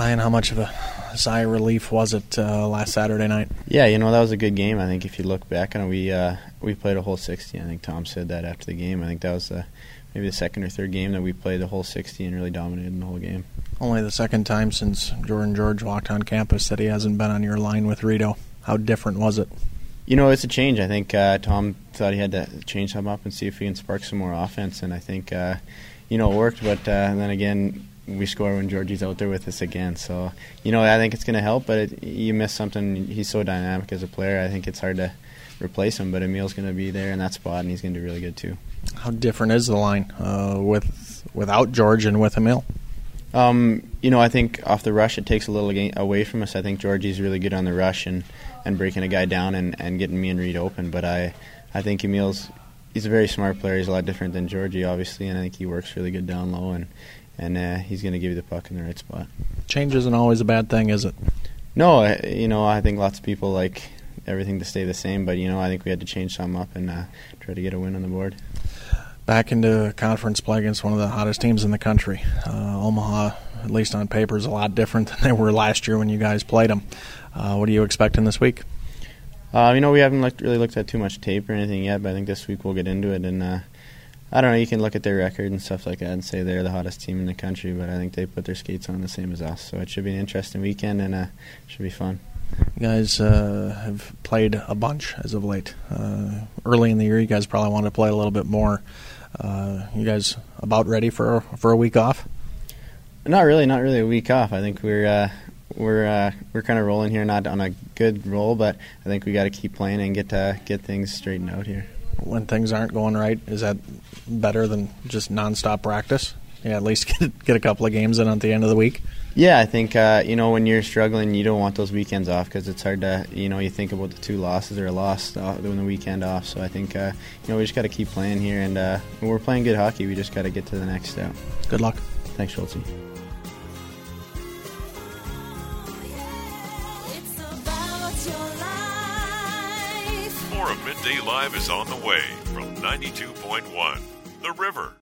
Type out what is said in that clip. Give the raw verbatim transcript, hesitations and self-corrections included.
Ryan, how much of a sigh of relief was it uh, last Saturday night? Yeah, you know, that was a good game. I think if you look back on it, we uh, we played a whole sixty. I think Tom said that after the game. I think that was uh, maybe the second or third game that we played the whole sixty and really dominated the whole game. Only the second time since Jordan George walked on campus that he hasn't been on your line with Rito. How different was it? You know, it's a change. I think uh, Tom thought he had to change something up and see if he can spark some more offense, and I think, uh, you know, it worked. But uh, then again, we score when Georgie's out there with us again. So, you know, I think it's going to help, but it, you miss something. He's so dynamic as a player. I think it's hard to replace him, but Emil's going to be there in that spot, and he's going to do really good too. How different is the line uh, with without George and with Emil? Um, you know, I think off the rush it takes a little ga- away from us. I think Georgie's really good on the rush and, and breaking a guy down and, and getting me and Reed open. But I, I think Emil's he's a very smart player. He's a lot different than Georgie, obviously, and I think he works really good down low, and, and uh, he's going to give you the puck in the right spot. Change isn't always a bad thing, is it? No, I, you know, I think lots of people like everything to stay the same, but, you know, I think we had to change something up and uh, try to get a win on the board. Back into conference play against one of the hottest teams in the country. Uh, Omaha, at least on paper, is a lot different than they were last year when you guys played them. Uh, what are you expecting this week? Uh, you know, we haven't looked, really looked at too much tape or anything yet, but I think this week we'll get into it. And uh, I don't know, you can look at their record and stuff like that and say they're the hottest team in the country, but I think they put their skates on the same as us. So it should be an interesting weekend and uh, should be fun. You guys uh, have played a bunch as of late. Uh, early in the year, you guys probably wanted to play a little bit more. Uh, you guys about ready for for a week off? Not really, not really a week off. I think we're uh, we're uh, we're kind of rolling here, not on a good roll, but I think we got to keep playing and get to get things straightened out here. When things aren't going right, is that better than just nonstop practice? Yeah, at least get get a couple of games in at the end of the week. Yeah, I think, uh, you know, when you're struggling, you don't want those weekends off because it's hard to, you know, you think about the two losses or a loss uh, doing the weekend off. So I think, uh, you know, we just got to keep playing here. And uh, when we're playing good hockey, we just got to get to the next step. Good luck. Thanks, Schultze. More of Midday Live is on the way from ninety-two point one The River.